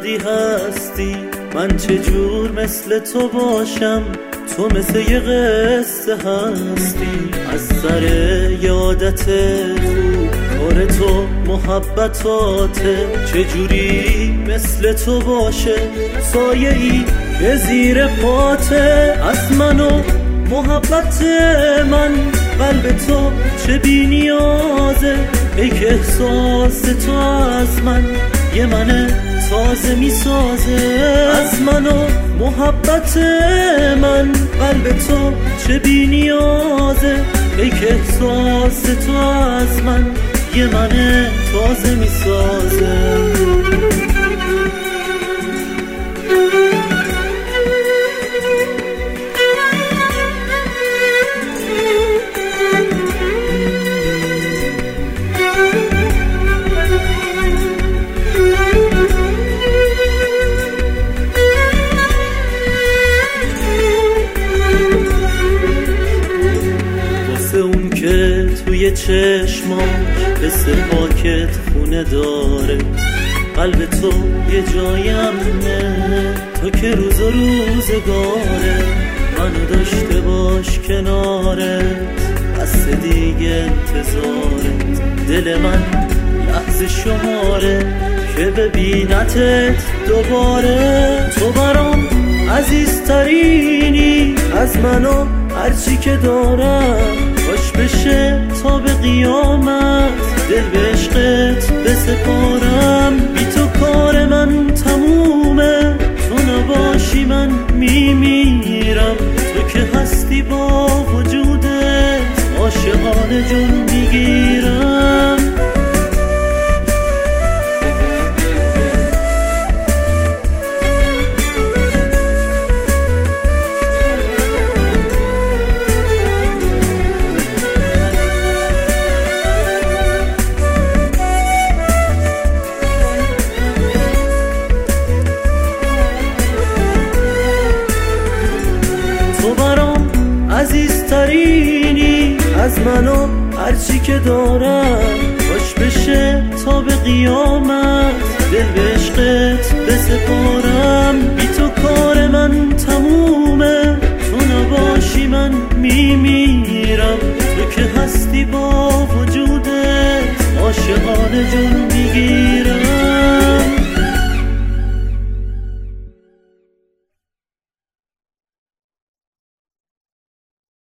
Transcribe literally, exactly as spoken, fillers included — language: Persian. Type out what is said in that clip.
وقتی هستی من چجور مثل تو باشم، تو مثل یه قصه هستی. از سر یادت خوب کار تو محبتاته، چجوری مثل تو باشه سایه ای به زیر پاته. از من و محبت من قلب تو چه بی نیازه، ای که احساس تو از من یه من تازه می سازه. از من و محبت من قلب تو چه بی نیازه، ای که احساس تو از من یه من تازه می سازه. توی چشماش قصه پاکت خونه داره، قلب تو یه جایمه، تو که روز و روزگاره. منو داشته باش کنارت، بس دیگه انتظارت، دل من لحظه شماره که ببینتت دوباره. تو برام عزیزترینی از منو هرچی که دارم، باش بشه تا به قیامت دل به عشقت بسپارم. بی تو کار من تمومه، تو نباشی من میمیرم. تو که هستی با وجودت عاشقانه جون میگیرم. عزیزترینی از منو هرچی که دارم، باش بشه تا به قیامت دل به عشقت بسپارم. بی تو کار من تمومه، تو نباشی من میمیرم. تو که هستی با